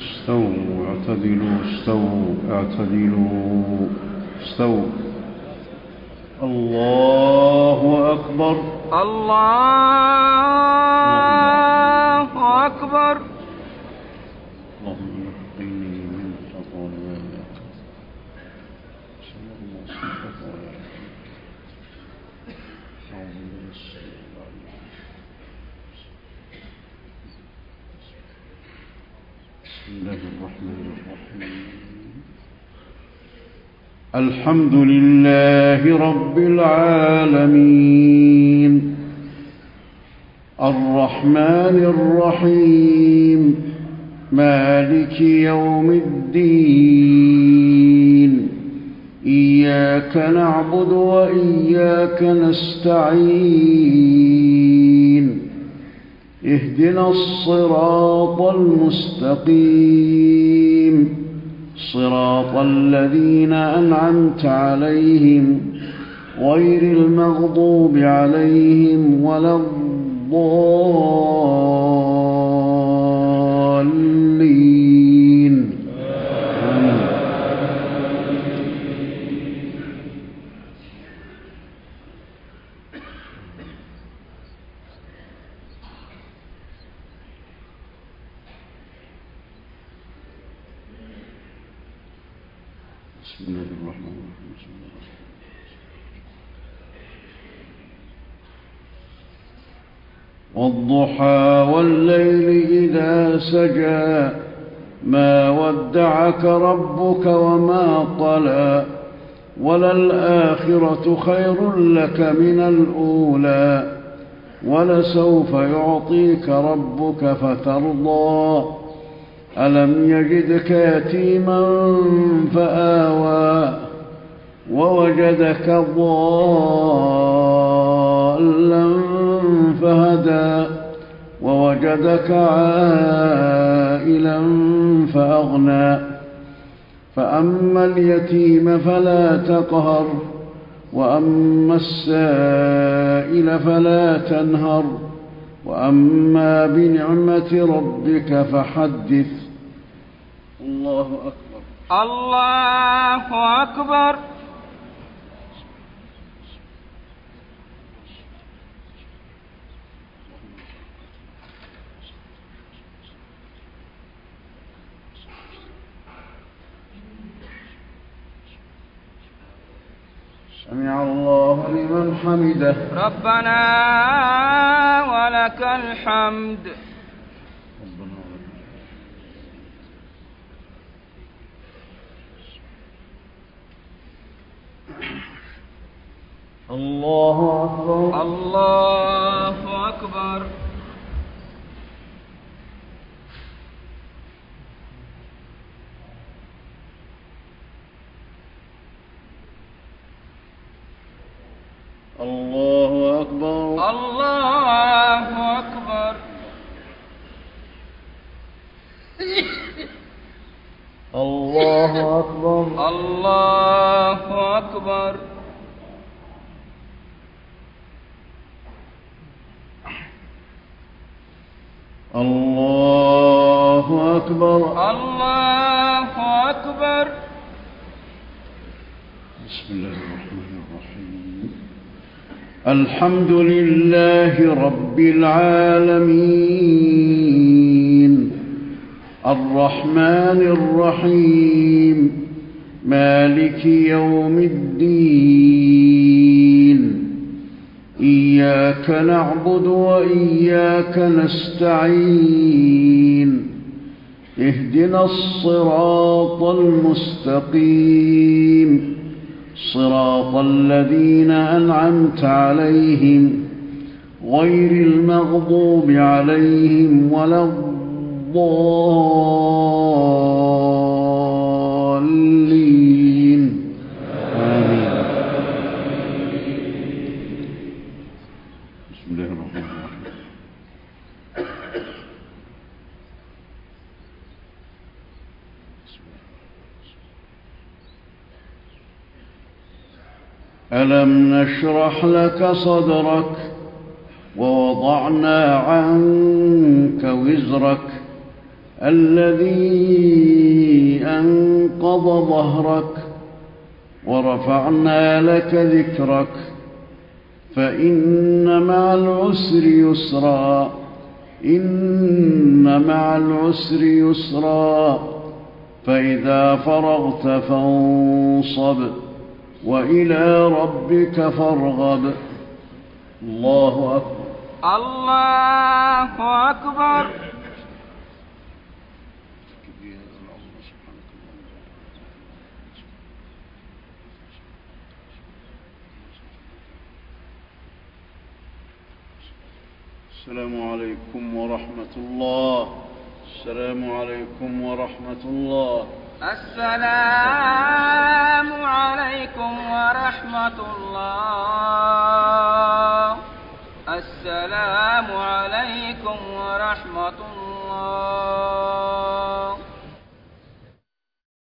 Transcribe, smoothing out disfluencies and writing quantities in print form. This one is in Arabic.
استووا اعتدلوا استووا اعتدلوا استووا. الله أكبر الله أكبر. اللهم نقني من خطاياي بسم الله الرحمن الرحيم. الحمد لله رب العالمين الرحمن الرحيم مالك يوم الدين إياك نعبد وإياك نستعين اهدنا الصراط المستقيم صراط الذين أنعمت عليهم غير المغضوب عليهم ولا الضالين. بسم الله الرحمن الرحيم. والضحى والليل إذا سجى ما ودعك ربك وما قلى وللآخرة خير لك من الأولى ولسوف يعطيك ربك فترضى ألم يجدك يتيما فآوى ووجدك ضالا فهدى ووجدك عائلا فأغنى فأما اليتيم فلا تقهر وأما السائل فلا تنهر وأما بنعمة ربك فحدث. الله أكبر الله أكبر. سمع الله لمن حمده. ربنا ولك الحمد. الله أكبر الله أكبر. الله أكبر الله أكبر. الله أكبر الله أكبر. الله أكبر الله أكبر. بسم الله الرحمن الرحيم. الحمد لله رب العالمين الرحمن الرحيم مالك يوم الدين إياك نعبد وإياك نستعين اهدنا الصراط المستقيم صراط الذين أنعمت عليهم غير المغضوب عليهم ولا الضالين. آمين. بسم الله الرحمن الرحيم. ألم نشرح لك صدرك ووضعنا عنك وزرك الذي أنقض ظهرك ورفعنا لك ذكرك فإن مع العسر يسرا إن مع العسر يسرا فإذا فرغت فانصب وإلى ربك فارغب. الله أكبر. الله أكبر. السلام عليكم ورحمة الله. السلام عليكم ورحمة الله. السلام عليكم ورحمة الله. السلام عليكم ورحمة الله.